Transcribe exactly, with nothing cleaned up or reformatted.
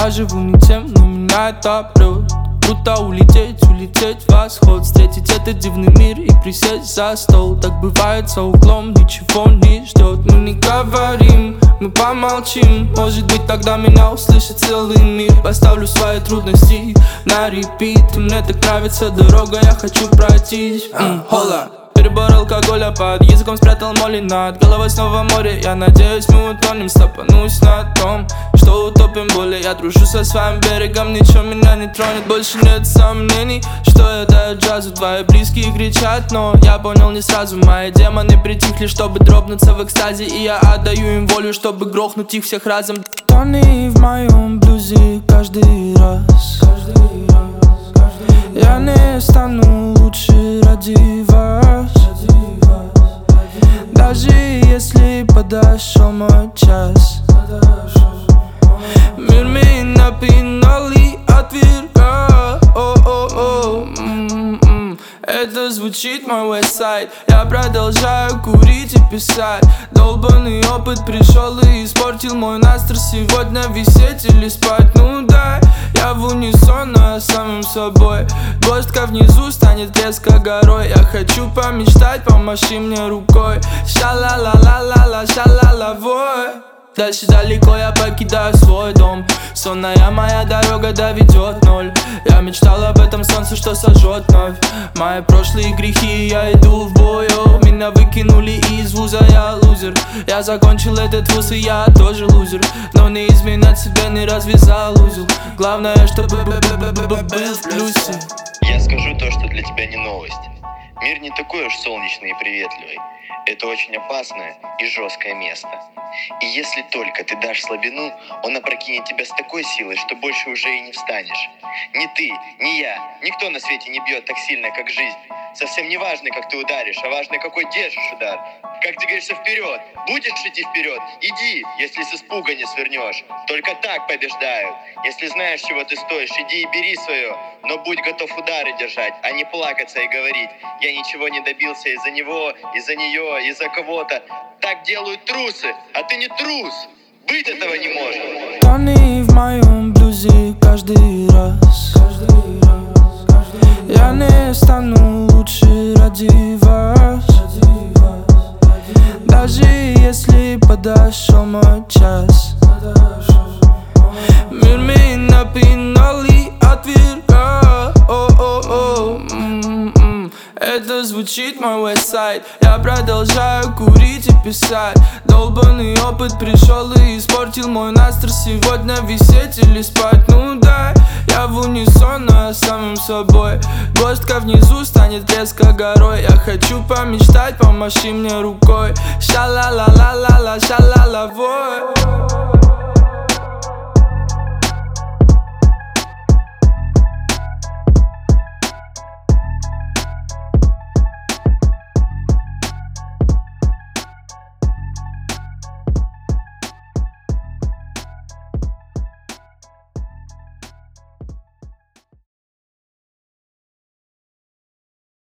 Я живу не тем, но меня это прет. Круто улететь, улететь в восход, встретить этот дивный мир и присесть за стол. Так бывает за углом, ничего не ждет. Мы не говорим, мы помолчим. Может быть, тогда меня услышит целый мир. Поставлю свои трудности на репит. И мне так нравится дорога, я хочу пройтись. Хола. Перебор алкоголя, под языком спрятал моли. Над головой снова море. Я надеюсь, мы утонем, стопанусь на том, что утопим боли. Я дружу со своим берегом, ничего меня не тронет. Больше нет сомнений, что я даю джазу. Твои близкие кричат, но я понял не сразу. Мои демоны притихли, чтобы дропнуться в экстазе. И я отдаю им волю, чтобы грохнуть их всех разом. Тони в моем блюзе каждый раз. Я не стану лучше ради вас. Даже если подошел мой час. Мир меня пинал и отвергал. Это звучит мой westside. Я продолжаю курить и писать. Долбанный опыт пришел и испортил мой настрой. Сегодня висеть или спать, ну да. Я в унисон, но я самим собой. Горстка внизу станет резко горой. Я хочу помечтать, помаши мне рукой. Ша-ла-ла-ла-ла-ла, ша-ла-ла-вой. Дальше далеко я покидаю свой дом. Сонная моя дорога доведет ноль. Я мечтал об этом солнце, что сожжет вновь мои прошлые грехи, я иду в бой. О, меня выкинули из вуза, я лузер. Я закончил этот вуз и я тоже лузер. Но не изменять себя не развязал узел. Главное, чтобы был в плюсе. Я скажу то, что для тебя не новость. Мир не такой уж солнечный и приветливый. Это очень опасное и жесткое место. И если только ты дашь слабину, он опрокинет тебя с такой силой, что больше уже и не встанешь. Ни ты, ни я, никто на свете не бьет так сильно, как жизнь. Совсем не важно, как ты ударишь, а важно, какой держишь удар. Как двигаешься вперед. Будешь идти вперед, иди, если с испуга не свернешь. Только так побеждают. Если знаешь, чего ты стоишь, иди и бери свое. Но будь готов удары держать, а не плакаться и говорить: я ничего не добился из-за него, из-за нее, из-за кого-то. Так делают трусы, а ты не трус. Быть этого не может. Тони в моем блюзе каждый раз. Я не стану лучше ради вас. Даже если подошел мой час. Мир меня пинал и отвергал. Это звучит мой westside. Я продолжаю курить и писать. Долбанный опыт пришел и испортил мой настрой. Сегодня висеть или спать, ну да. Я в унисон, но я самим собой. Горстка внизу станет резко горой. Я хочу помечтать, помаши мне рукой. Ша-ла-ла-ла-ла-ла, ша-ла-ла-вой.